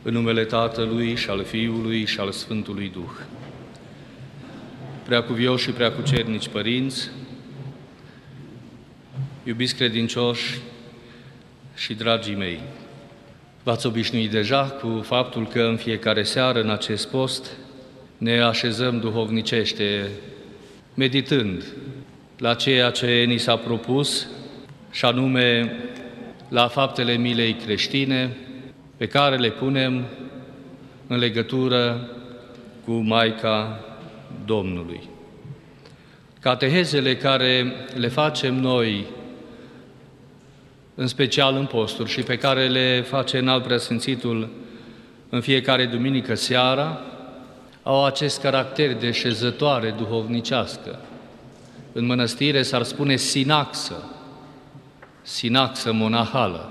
În numele Tatălui și al Fiului și al Sfântului Duh. Preacuvioși și preacucernici părinți, iubiți credincioși și dragii mei, v-ați obișnuit deja cu faptul că în fiecare seară în acest post ne așezăm duhovnicește, meditând la ceea ce ni s-a propus, și anume la faptele milei creștine, pe care le punem în legătură cu Maica Domnului. Catehezele care le facem noi, în special în posturi, și pe care le face Înalt Preasfințitul în fiecare duminică seara, au acest caracter de șezătoare duhovnicească. În mănăstire s-ar spune sinaxă monahală.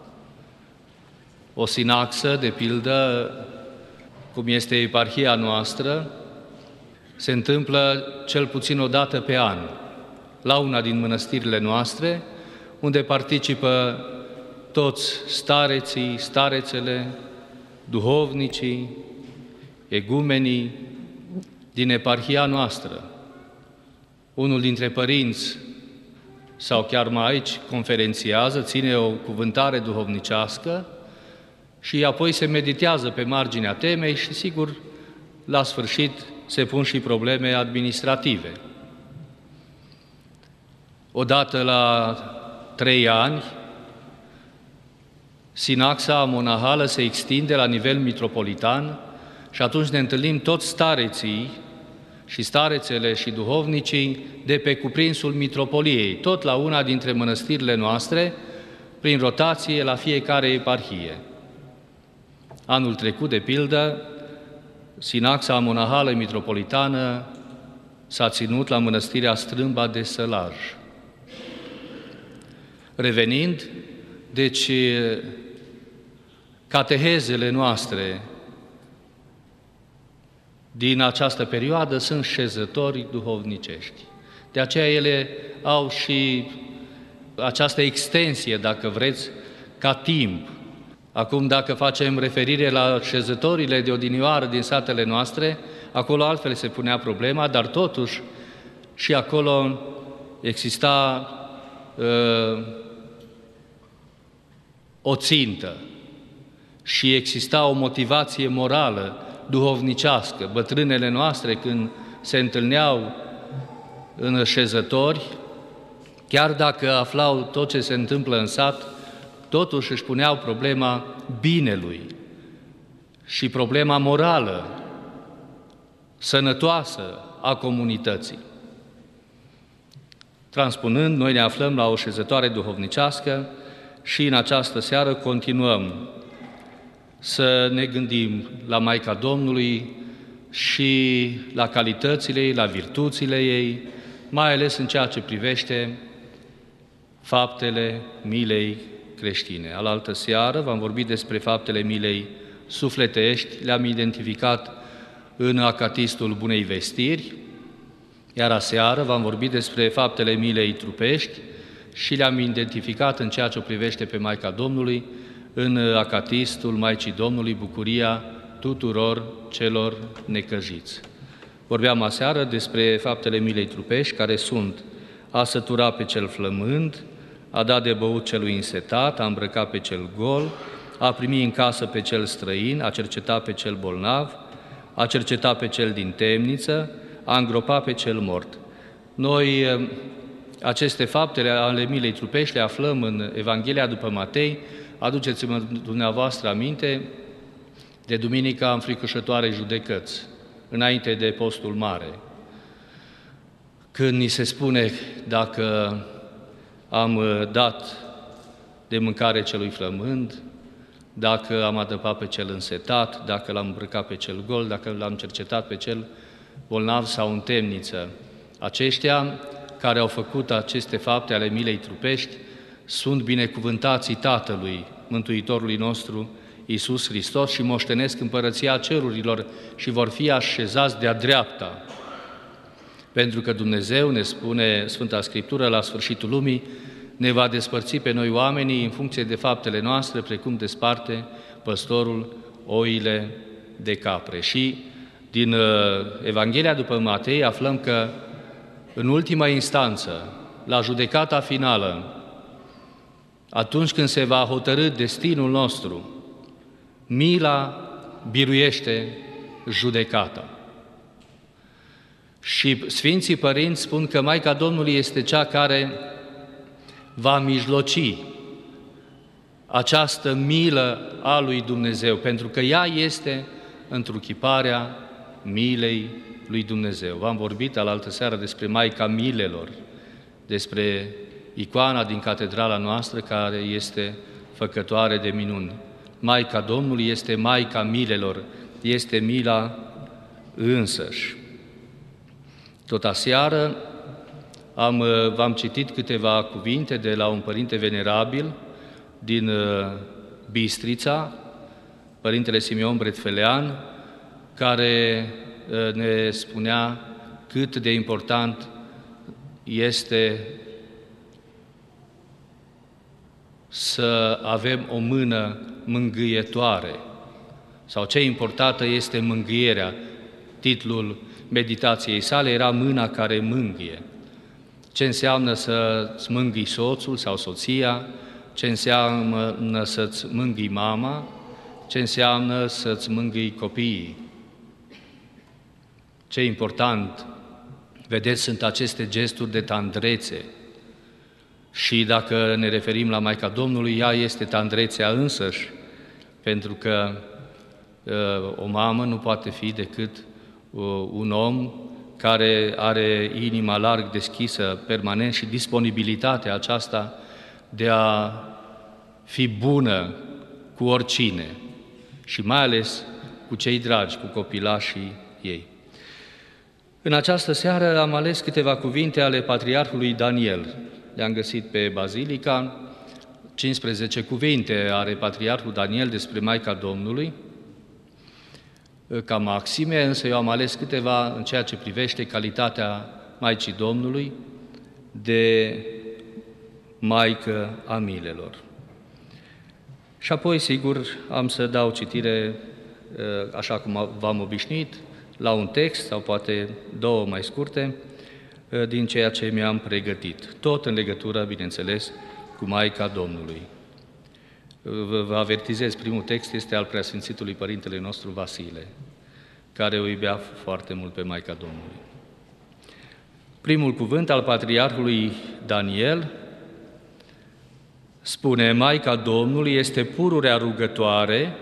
O sinaxă, de pildă, cum este eparhia noastră, se întâmplă cel puțin o dată pe an, la una din mănăstirile noastre, unde participă toți stareții, starețele, duhovnicii, egumenii din eparhia noastră. Unul dintre părinți, sau chiar mai aici, conferențiază, ține o cuvântare duhovnicească și apoi se meditează pe marginea temei și, sigur, la sfârșit se pun și probleme administrative. Odată la 3 ani, sinaxa monahală se extinde la nivel mitropolitan și atunci ne întâlnim toți stareții și starețele și duhovnicii de pe cuprinsul mitropoliei, tot la una dintre mănăstirile noastre, prin rotație la fiecare eparhie. Anul trecut, de pildă, sinaxa monahală mitropolitană s-a ținut la mănăstirea Strâmba de Sălaj. Revenind, deci, catehezele noastre din această perioadă sunt șezători duhovnicești. De aceea ele au și această extensie, dacă vreți, ca timp. Acum, dacă facem referire la șezătorile de odinioară din satele noastre, acolo altfel se punea problema, dar totuși și acolo exista o țintă și exista o motivație morală, duhovnicească. Bătrânele noastre, când se întâlneau în șezători, chiar dacă aflau tot ce se întâmplă în sat, totuși își puneau problema binelui și problema morală, sănătoasă a comunității. Transpunând, noi ne aflăm la o șezătoare duhovnicească și în această seară continuăm să ne gândim la Maica Domnului și la calitățile ei, la virtuțile ei, mai ales în ceea ce privește faptele milei creștine. Alaltă seară v-am vorbit despre faptele milei sufletești, le-am identificat în Acatistul Bunei Vestiri, iar aseară v-am vorbit despre faptele milei trupești și le-am identificat în ceea ce o privește pe Maica Domnului în Acatistul Maicii Domnului, bucuria tuturor celor necăjiți. Vorbeam aseară despre faptele milei trupești, care sunt: a sătura pe cel flămând, a da de băut celui însetat, a îmbrăca pe cel gol, a primi în casă pe cel străin, a cerceta pe cel bolnav, a cerceta pe cel din temniță, a îngropa pe cel mort. Noi aceste faptele ale milei trupești le aflăm în Evanghelia după Matei. Aduceți-vă dumneavoastră aminte de Duminica Înfricoșătoarei Judecăți, înainte de postul mare, când ni se spune dacă am dat de mâncare celui flămând, dacă am adăpat pe cel însetat, dacă l-am îmbrăcat pe cel gol, dacă l-am cercetat pe cel bolnav sau în temniță. Aceștia care au făcut aceste fapte ale milei trupești sunt binecuvântații Tatălui, Mântuitorului nostru, Iisus Hristos, și moștenesc împărăția cerurilor și vor fi așezați de-a dreapta. Pentru că Dumnezeu, ne spune Sfânta Scriptură, la sfârșitul lumii, ne va despărți pe noi oamenii în funcție de faptele noastre, precum desparte păstorul oile de capre. Și din Evanghelia după Matei aflăm că în ultima instanță, la judecata finală, atunci când se va hotărî destinul nostru, mila biruiește judecata. Și Sfinții Părinți spun că Maica Domnului este cea care va mijloci această milă a lui Dumnezeu, pentru că ea este întruchiparea milei lui Dumnezeu. V-am vorbit alaltăseară despre Maica Milelor, despre icoana din catedrala noastră care este făcătoare de minuni. Maica Domnului este Maica Milelor, este mila însăși. Tot aseară v-am citit câteva cuvinte de la un părinte venerabil din Bistrița, Părintele Simeon Bretfelean, care ne spunea cât de important este să avem o mână mângâietoare, sau ce importantă este mângâierea. Titlul meditației sale era Mâna care mângâie. Ce înseamnă să-ți mângâi soțul sau soția, ce înseamnă să-ți mângâi mama, ce înseamnă să-ți mângâi copiii. Ce important, vedeți, sunt aceste gesturi de tandrețe. Și dacă ne referim la Maica Domnului, ea este tandrețea însăși, pentru că o mamă nu poate fi decât un om care are inima larg deschisă permanent și disponibilitatea aceasta de a fi bună cu oricine și mai ales cu cei dragi, cu copilașii ei. În această seară am ales câteva cuvinte ale Patriarhului Daniel. Le-am găsit pe Bazilica, 15 cuvinte are Patriarhul Daniel despre Maica Domnului, ca maxime, însă eu am ales câteva în ceea ce privește calitatea Maicii Domnului de Maică a milelor. Și apoi, sigur, am să dau citire, așa cum v-am obișnuit, la un text, sau poate două mai scurte, din ceea ce mi-am pregătit. Tot în legătură, bineînțeles, cu Maica Domnului. Vă avertizez, primul text este al Preasfințitului Părintele nostru Vasile, care o iubea foarte mult pe Maica Domnului. Primul cuvânt al Patriarhului Daniel spune: Maica Domnului este pururea rugătoare,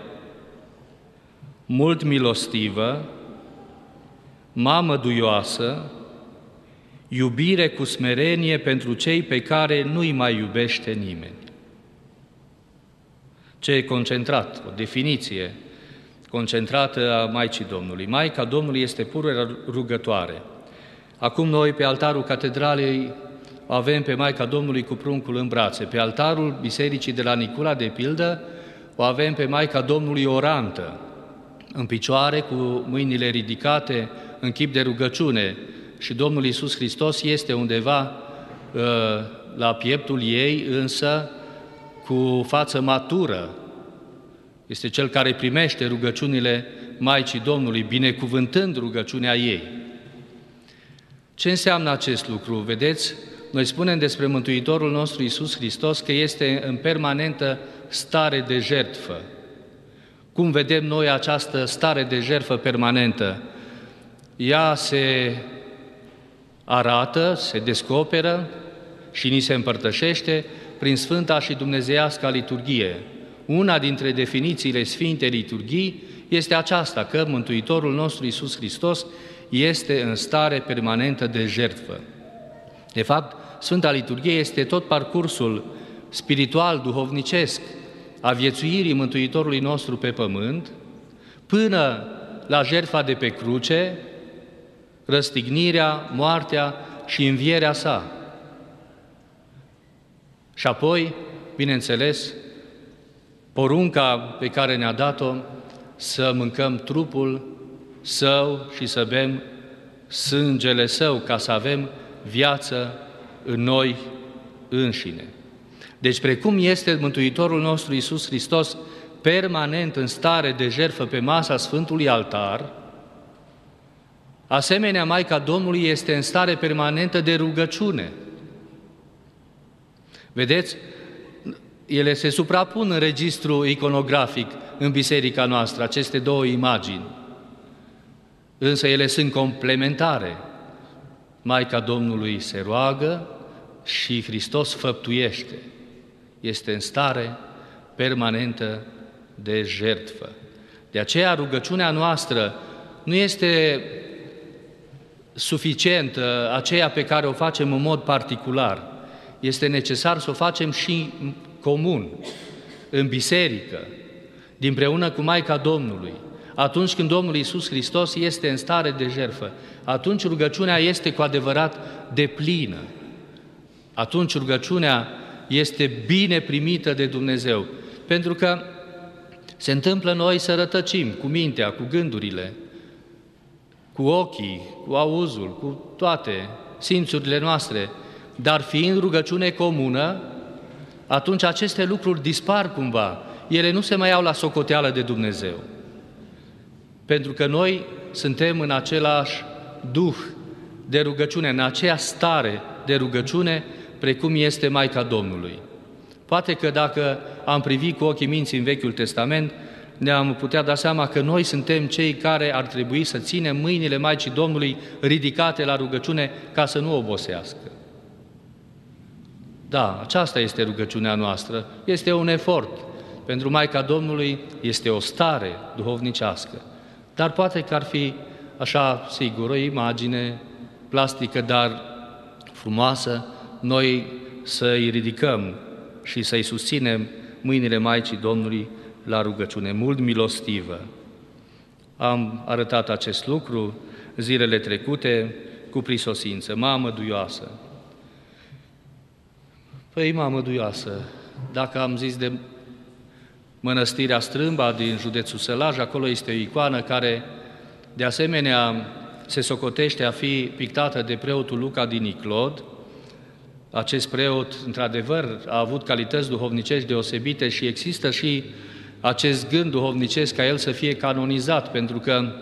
mult milostivă, mamă duioasă, iubire cu smerenie pentru cei pe care nu-i mai iubește nimeni. Ce e concentrat, o definiție concentrată a Maicii Domnului. Maica Domnului este pururea rugătoare. Acum noi pe altarul catedralei avem pe Maica Domnului cu pruncul în brațe. Pe altarul bisericii de la Nicula, de pildă, o avem pe Maica Domnului orantă, în picioare, cu mâinile ridicate, în chip de rugăciune. Și Domnul Iisus Hristos este undeva la pieptul ei, însă cu față matură. Este Cel care primește rugăciunile Maicii Domnului, binecuvântând rugăciunea ei. Ce înseamnă acest lucru? Vedeți, noi spunem despre Mântuitorul nostru Iisus Hristos că este în permanentă stare de jertfă. Cum vedem noi această stare de jertfă permanentă? Ea se arată, se descoperă și ni se împărtășește prin Sfânta și Dumnezeiasca liturghie. Una dintre definițiile Sfintei Liturghii este aceasta, că Mântuitorul nostru Iisus Hristos este în stare permanentă de jertfă. De fapt, Sfânta Liturghie este tot parcursul spiritual, duhovnicesc, a viețuirii Mântuitorului nostru pe pământ, până la jertfa de pe cruce, răstignirea, moartea și învierea sa. Și apoi, bineînțeles, porunca pe care ne-a dat-o să mâncăm trupul Său și să bem sângele Său, ca să avem viață în noi înșine. Deci, precum este Mântuitorul nostru Iisus Hristos permanent în stare de jertfă pe masa Sfântului Altar, asemenea Maica Domnului este în stare permanentă de rugăciune. Vedeți? Ele se suprapun în registru iconografic în biserica noastră, aceste două imagini. Însă ele sunt complementare. Maica Domnului se roagă și Hristos făptuiește. Este în stare permanentă de jertfă. De aceea rugăciunea noastră nu este suficientă, aceea pe care o facem în mod particular. Este necesar să o facem și comun, în biserică, împreună cu Maica Domnului. Atunci când Domnul Iisus Hristos este în stare de jertfă, atunci rugăciunea este cu adevărat deplină. Atunci rugăciunea este bine primită de Dumnezeu. Pentru că se întâmplă noi să rătăcim cu mintea, cu gândurile, cu ochii, cu auzul, cu toate simțurile noastre, dar fiind rugăciune comună, atunci aceste lucruri dispar cumva. Ele nu se mai iau la socoteală de Dumnezeu. Pentru că noi suntem în același duh de rugăciune, în aceea stare de rugăciune, precum este Maica Domnului. Poate că dacă am privit cu ochii minții în Vechiul Testament, ne-am putea da seama că noi suntem cei care ar trebui să ținem mâinile Maicii Domnului ridicate la rugăciune ca să nu obosească. Da, aceasta este rugăciunea noastră, este un efort. Pentru Maica Domnului este o stare duhovnicească. Dar poate că ar fi așa, sigur, o imagine plastică, dar frumoasă, noi să-i ridicăm și să-i susținem mâinile Maicii Domnului la rugăciune, mult milostivă. Am arătat acest lucru zilele trecute cu prisosință. Mamă duioasă. Păi, mamă duioasă, dacă am zis de Mănăstirea Strâmba din județul Sălaj, acolo este o icoană care, de asemenea, se socotește a fi pictată de preotul Luca din Niclod. Acest preot, într-adevăr, a avut calități duhovnicești deosebite și există și acest gând duhovnicesc ca el să fie canonizat, pentru că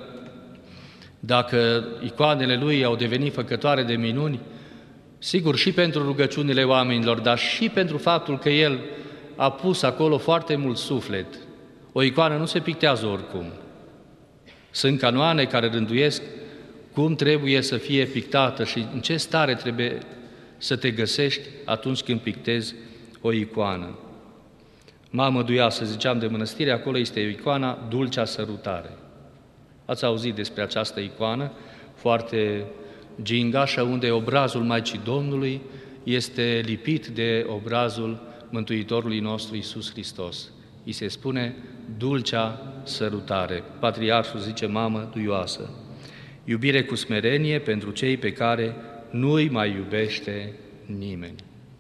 dacă icoanele lui au devenit făcătoare de minuni, sigur și pentru rugăciunile oamenilor, dar și pentru faptul că el a pus acolo foarte mult suflet. O icoană nu se pictează oricum. Sunt canoane care rânduiesc cum trebuie să fie pictată și în ce stare trebuie să te găsești atunci când pictezi o icoană. Mamă duioasă, ziceam de mănăstire, acolo este icoana Dulcea Sărutare. Ați auzit despre această icoană foarte gingașă, unde obrazul Maicii Domnului este lipit de obrazul Mântuitorului nostru Iisus Hristos. I se spune Dulcea Sărutare. Patriarhul zice mamă duioasă. Iubire cu smerenie pentru cei pe care nu-i mai iubește nimeni.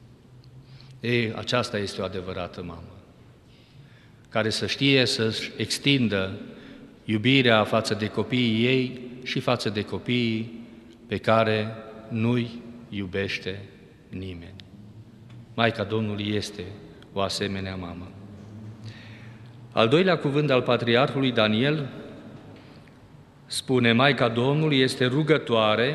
Ei, aceasta este o adevărată mamă, care să știe să-și extindă iubirea față de copiii ei și față de copiii pe care nu-i iubește nimeni. Maica Domnului este o asemenea mamă. Al doilea cuvânt al Patriarhului Daniel spune: Maica Domnului este rugătoare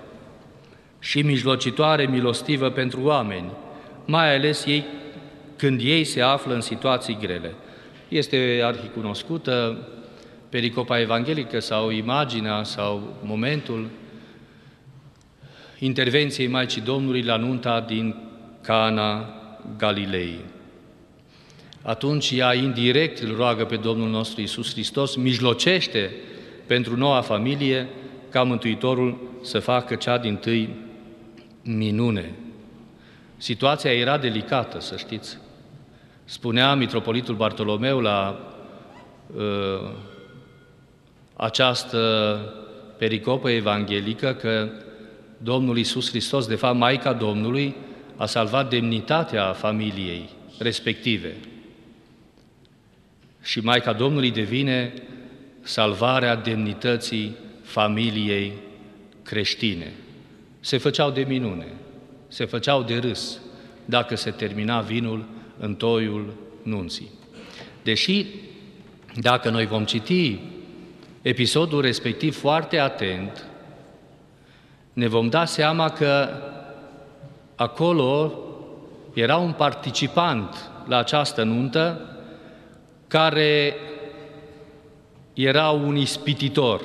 și mijlocitoare milostivă pentru oameni, mai ales ei când ei se află în situații grele. Este arhicunoscută pericopa evanghelică sau imaginea sau momentul intervenției Maicii Domnului la nunta din Cana Galilei. Atunci ea indirect îl roagă pe Domnul nostru Iisus Hristos, mijlocește pentru noua familie ca Mântuitorul să facă cea dintâi minune. Situația era delicată, să știți. Spunea mitropolitul Bartolomeu la această pericopă evanghelică că Domnul Iisus Hristos, de fapt Maica Domnului, a salvat demnitatea familiei respective. Și Maica Domnului devine salvarea demnității familiei creștine. Se făceau de minune, se făceau de râs dacă se termina vinul în toiul nunții. Deși Dacă noi vom citi episodul respectiv foarte atent, ne vom da seama că acolo era un participant la această nuntă care era un ispititor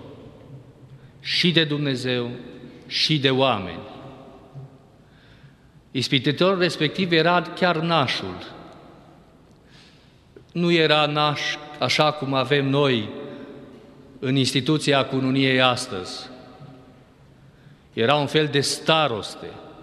și de Dumnezeu și de oameni. Ispititorul respectiv era chiar nașul. Nu era naș așa cum avem noi în instituția cununiei astăzi. Era un fel de staroste.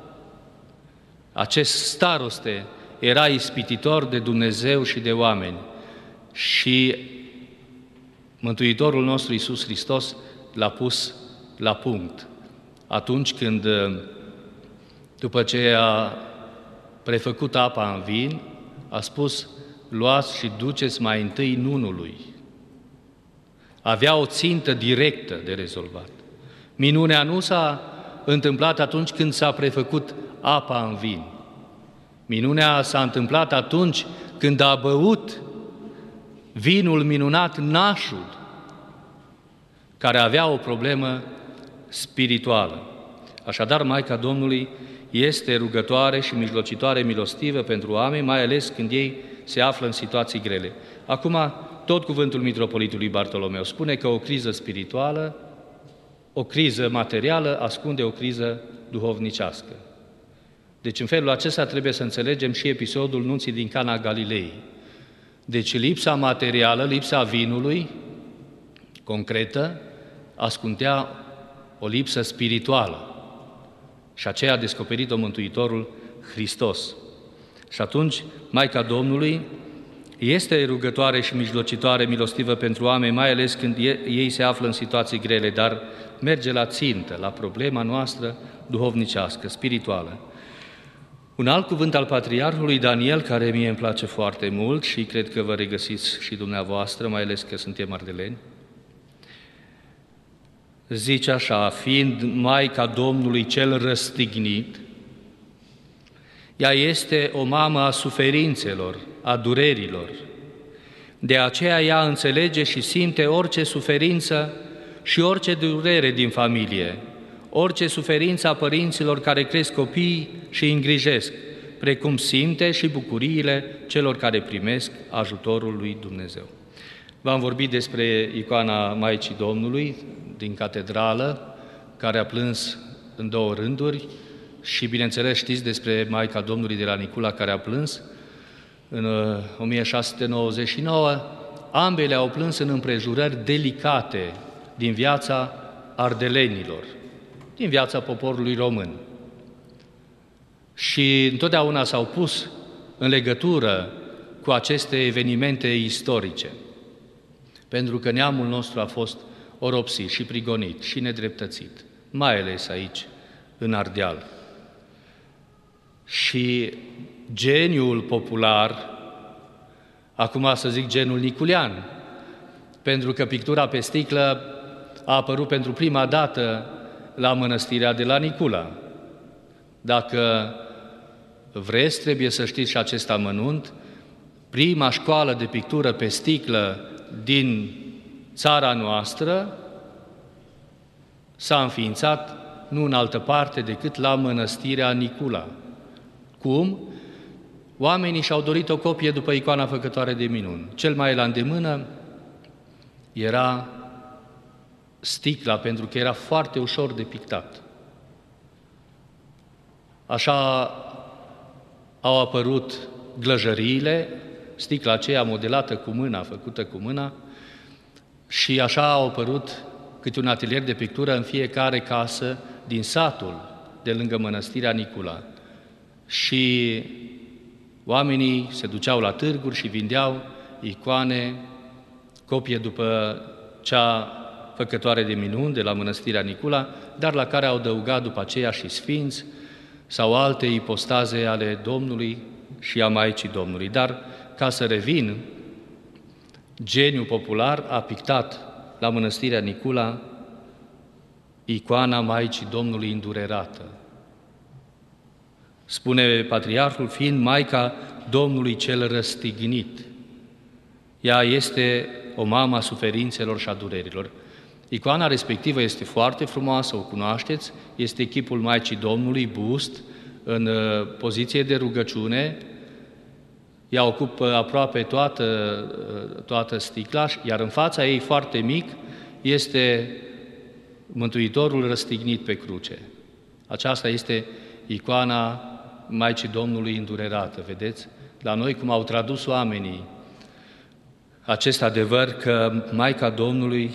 Acest staroste era ispititor de Dumnezeu și de oameni. Și Mântuitorul nostru Iisus Hristos l-a pus la punct. Atunci când, după ce a prefăcut apa în vin, a spus: luați și duceți mai întâi nunului. Avea o țintă directă de rezolvat. Minunea nu s-a întâmplat atunci când s-a prefăcut apa în vin. Minunea s-a întâmplat atunci când a băut vinul minunat nașul, care avea o problemă spirituală. Așadar, Maica Domnului este rugătoare și mijlocitoare milostivă pentru oameni, mai ales când ei se află în situații grele. Acum, tot cuvântul mitropolitului Bartolomeu spune că o criză spirituală, o criză materială ascunde o criză duhovnicească. Deci în felul acesta trebuie să înțelegem și episodul nunții din Cana Galilei. Deci lipsa materială, lipsa vinului, concretă, ascundea o lipsă spirituală. Și aceea a descoperit-o Mântuitorul Hristos. Și atunci, Maica Domnului este rugătoare și mijlocitoare milostivă pentru oameni, mai ales când ei se află în situații grele, dar merge la țintă, la problema noastră duhovnicească, spirituală. Un alt cuvânt al Patriarhului Daniel, care mie îmi place foarte mult și cred că vă regăsiți și dumneavoastră, mai ales că suntem ardeleni, zice așa: fiind Maica Domnului cel răstignit, ea este o mamă a suferințelor, a durerilor. De aceea ea înțelege și simte orice suferință și orice durere din familie, orice suferință a părinților care cresc copiii și îi îngrijesc, precum simte și bucuriile celor care primesc ajutorul lui Dumnezeu. V-am vorbit despre icoana Maicii Domnului din catedrală, care a plâns în 2 rânduri, și, bineînțeles, știți despre Maica Domnului de la Nicula, care a plâns în 1699. Ambele au plâns în împrejurări delicate din viața ardelenilor, din viața poporului român. Și întotdeauna s-au pus în legătură cu aceste evenimente istorice, pentru că neamul nostru a fost oropsit și prigonit și nedreptățit, mai ales aici, în Ardeal. Și geniul popular, acum să zic genul niculean, pentru că pictura pe sticlă a apărut pentru prima dată la mănăstirea de la Nicula. Dacă vreți, trebuie să știți și acest amănunt, prima școală de pictură pe sticlă din țara noastră s-a înființat nu în altă parte decât la mănăstirea Nicula. Cum? Oamenii și-au dorit o copie după icoana făcătoare de minuni. Cel mai la îndemână era sticla, pentru că era foarte ușor de pictat. Așa au apărut glăjăriile, sticla aceea modelată cu mâna, făcută cu mâna, și așa au apărut câte un atelier de pictură în fiecare casă din satul de lângă mănăstirea Nicula. Și oamenii se duceau la târguri și vindeau icoane, copie după cea făcătoare de minuni de la mănăstirea Nicula, dar la care au adăugat după aceea și sfinți sau alte ipostaze ale Domnului și a Maicii Domnului. Dar, ca să revin, geniul popular a pictat la mănăstirea Nicula icoana Maicii Domnului îndurerată. Spune Patriarhul, fiind Maica Domnului cel răstignit. Ea este o mamă a suferințelor și a durerilor. Icoana respectivă este foarte frumoasă, o cunoașteți, este chipul Maicii Domnului, bust, în poziție de rugăciune. Ea ocupă aproape toată sticla, iar în fața ei, foarte mic, este Mântuitorul răstignit pe cruce. Aceasta este icoana Maicii Domnului îndurerată, vedeți? La noi, cum au tradus oamenii acest adevăr că Maica Domnului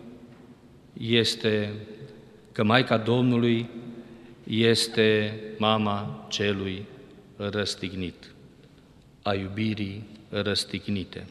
este mama celui răstignit, a iubirii răstignite.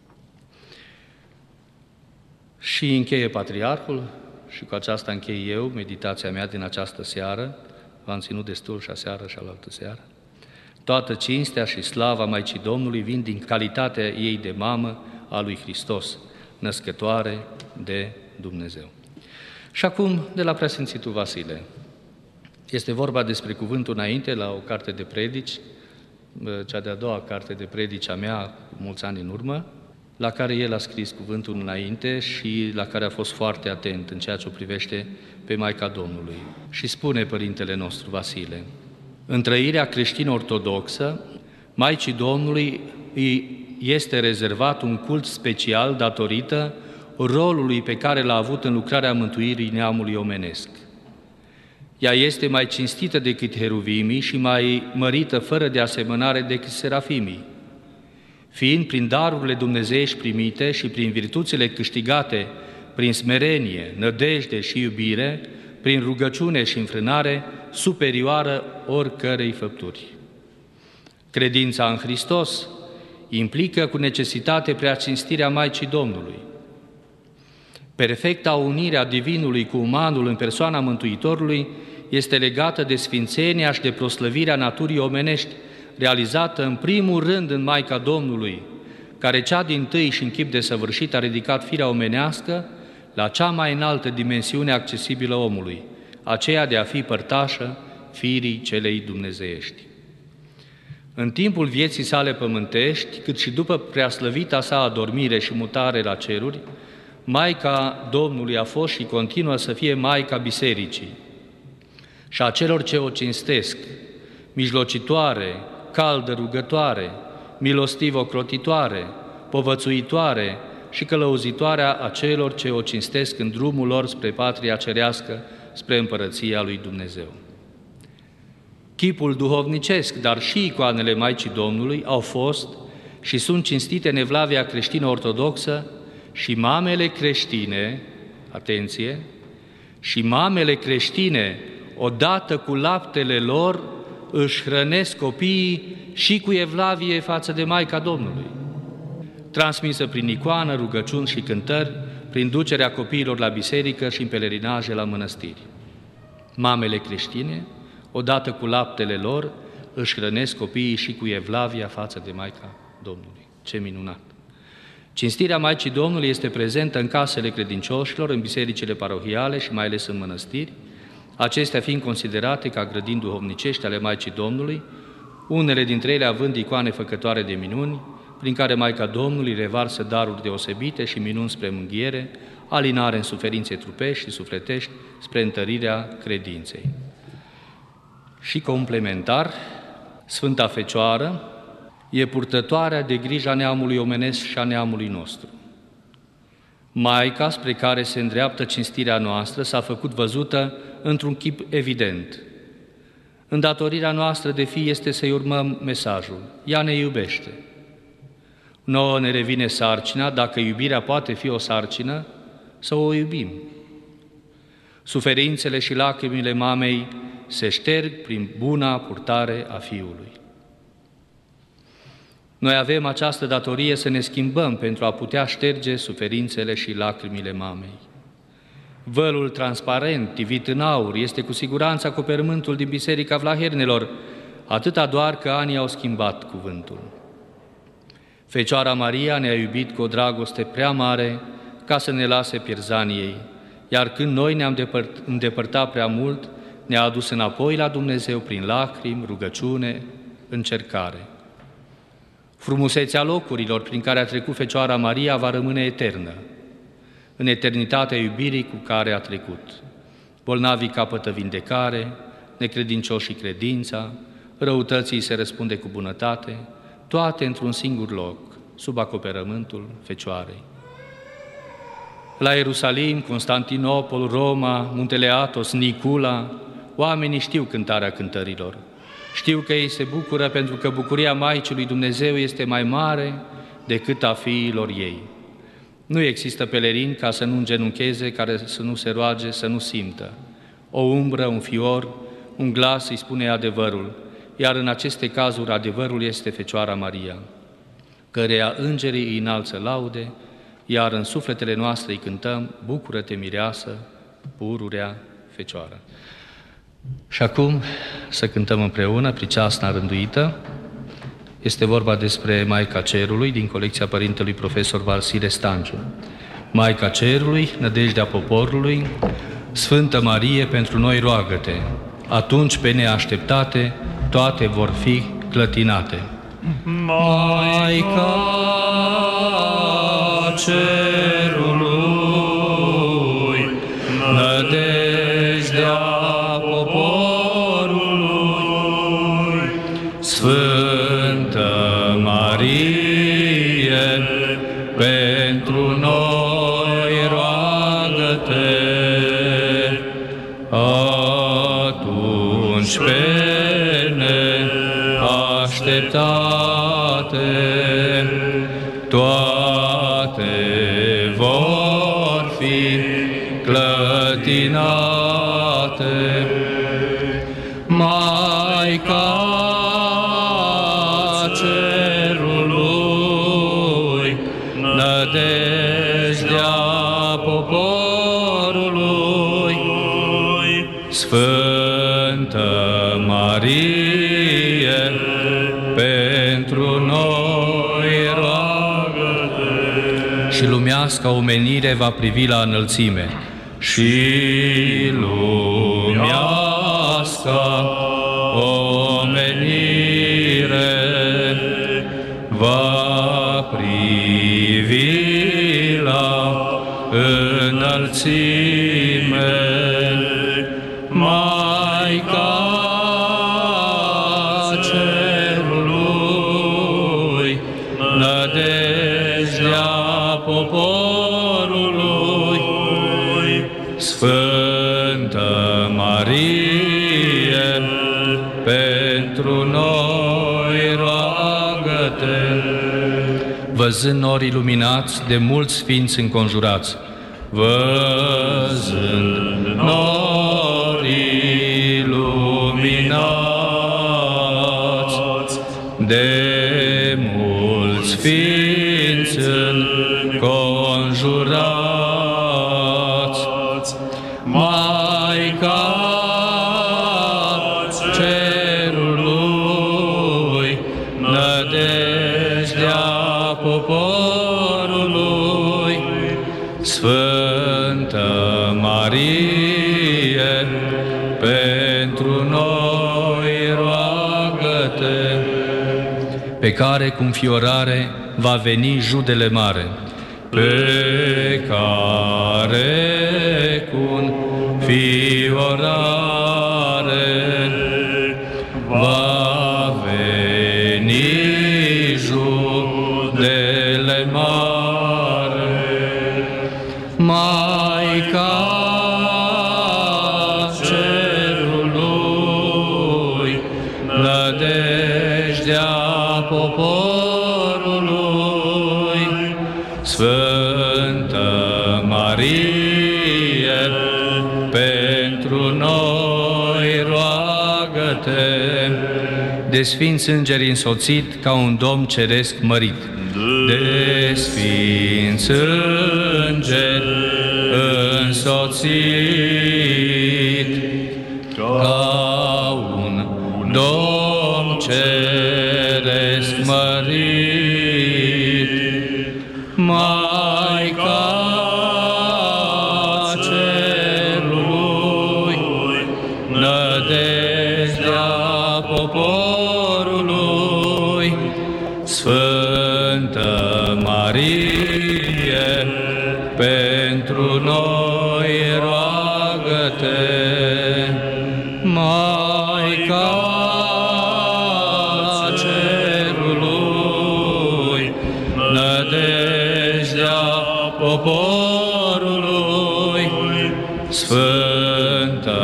Și încheie Patriarhul, și cu aceasta închei eu meditația mea din această seară, v-am ținut destul și aseară și alaltă seară. Toată cinstea și slava Maicii Domnului vin din calitatea ei de mamă a lui Hristos, născătoare de Dumnezeu. Și acum, de la Preasfințitul Vasile. Este vorba despre cuvântul înainte la o carte de predici, cea de-a doua carte de predici a mea, cu mulți ani în urmă, la care el a scris cuvântul înainte și la care a fost foarte atent în ceea ce o privește pe Maica Domnului. Și spune Părintele nostru Vasile: în trăirea creștin-ortodoxă, Maicii Domnului îi este rezervat un cult special datorită rolului pe care l-a avut în lucrarea mântuirii neamului omenesc. Ea este mai cinstită decât heruvimii și mai mărită fără de asemănare decât serafimii, fiind prin darurile dumnezeiești primite și prin virtuțile câștigate prin smerenie, nădejde și iubire, prin rugăciune și înfrânare, superioară oricărei făpturi. Credința în Hristos implică cu necesitate preacinstirea Maicii Domnului. Perfecta unire a divinului cu umanul în persoana Mântuitorului este legată de sfințenia și de proslăvirea naturii omenești, realizată în primul rând în Maica Domnului, care cea dintâi și în chip desăvârșit a ridicat firea omenească la cea mai înaltă dimensiune accesibilă omului, aceea de a fi părtașă firii celei dumnezeiești. În timpul vieții sale pământești, cât și după preaslăvita sa adormire și mutare la ceruri, Maica Domnului a fost și continuă să fie Maica Bisericii și a celor ce o cinstesc, mijlocitoare, caldă rugătoare, milostiv ocrotitoare, povățuitoare și călăuzitoarea a celor ce o cinstesc în drumul lor spre patria cerească, spre împărăția lui Dumnezeu. Chipul duhovnicesc, dar și icoanele Maicii Domnului au fost și sunt cinstite în evlavia creștină-ortodoxă și mamele creștine, atenție, și mamele creștine, odată cu laptele lor, își hrănesc copiii și cu evlavie față de Maica Domnului, transmisă prin icoană, rugăciuni și cântări, prin ducerea copiilor la biserică și în pelerinaje la mănăstiri. Mamele creștine, odată cu laptele lor, își hrănesc copiii și cu evlavia față de Maica Domnului. Ce minunat! Cinstirea Maicii Domnului este prezentă în casele credincioșilor, în bisericile parohiale și mai ales în mănăstiri, acestea fiind considerate ca grădini duhovnicești ale Maicii Domnului, unele dintre ele având icoane făcătoare de minuni, prin care Maica Domnului revarsă daruri deosebite și minuni spre mânghiere, alinare în suferințe trupești și sufletești, spre întărirea credinței. Și complementar, Sfânta Fecioară e purtătoarea de grija neamului omenesc și a neamului nostru. Maica spre care se îndreaptă cinstirea noastră s-a făcut văzută într-un chip evident. Îndatorirea noastră de fi este să-i urmăm mesajul. Ea ne iubește. Nouă ne revine sarcina, dacă iubirea poate fi o sarcină, să o iubim. Suferințele și lacrimile mamei se șterg prin buna purtare a Fiului. Noi avem această datorie să ne schimbăm pentru a putea șterge suferințele și lacrimile mamei. Vălul transparent, tivit în aur, este cu siguranță acoperământul din Biserica Vlahernelor, atâta doar că anii au schimbat cuvântul. Fecioara Maria ne-a iubit cu o dragoste prea mare ca să ne lase pierzaniei, iar când noi ne-am îndepărtat prea mult, ne-a adus înapoi la Dumnezeu prin lacrimi, rugăciune, încercare. Frumusețea locurilor prin care a trecut Fecioara Maria va rămâne eternă, în eternitatea iubirii cu care a trecut. Bolnavii capătă vindecare, necredincioșii credința, răutății se răspunde cu bunătate, toate într-un singur loc, sub acoperământul Fecioarei. La Ierusalim, Constantinopol, Roma, Muntele Athos, Nicula, oamenii știu cântarea cântărilor. Știu că ei se bucură pentru că bucuria Maicii lui Dumnezeu este mai mare decât a fiilor ei. Nu există pelerin ca să nu îngenuncheze, care să nu se roage, să nu simtă. O umbră, un fior, un glas îi spune adevărul, iar în aceste cazuri adevărul este Fecioara Maria, căreia îngerii îi înalță laude, iar în sufletele noastre îi cântăm: bucură-te, mireasă, pururea Fecioară. Și acum să cântăm împreună priceasna rânduită. Este vorba despre Maica Cerului, din colecția Părintelui Profesor Vasile Stanciu. Maica Cerului, nădejdea poporului, Sfântă Marie, pentru noi roagă-te, atunci pe neașteptate toate vor fi clătinate. Maica Cerului, nădejdea poporului, Sfântă Marie, pentru noi roagă-te, atunci pe neașteptate toate vor fi clătinate. Maica Cerului, nădejdea poporului, Sfântă Marie, pentru noi roagă-te. Și lumească omenire va privi la înălțime, și lumească omenire va privi la înălțime. Maica Cerului, nădejdea poporului, Sfântă Marie, pentru noi roagă-te. Văzând nori iluminați de mulți sfinți înconjurați, văzând nori iluminați de mulți sfinți înconjurați, Maica Cerului, nădejdea poporului, Sfântă Marie, pentru noi roagă-te. Pe care cu înfiorare va veni judele mare, pe care cu înfiorare va veni judele mare. Maica Cerului, nădejdea poporului, Sfântă Marie, pentru noi roagă-te. De sfinți îngeri însoțit ca un Domn ceresc mărit, de sfinți îngeri însoțit ca un Domn ceresc mărit. Maica Cerului, nădejdea poporului, Sfânt Marie, pentru noi roagă-te. Maica Cerului, nădejdea poporului, Sfântă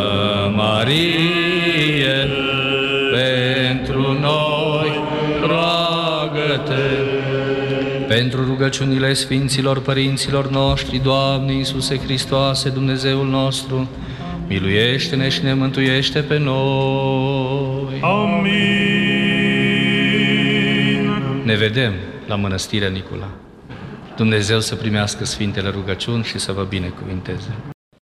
Marie, pentru noi roagă-te. Pentru rugăciunile Sfinților Părinților noștri, Doamne Iisuse Hristoase, Dumnezeul nostru, miluiește-ne și ne mântuiește pe noi. Amin. Ne vedem la Mănăstirea Nicula. Dumnezeu să primească Sfintele rugăciuni și să vă binecuvinteze.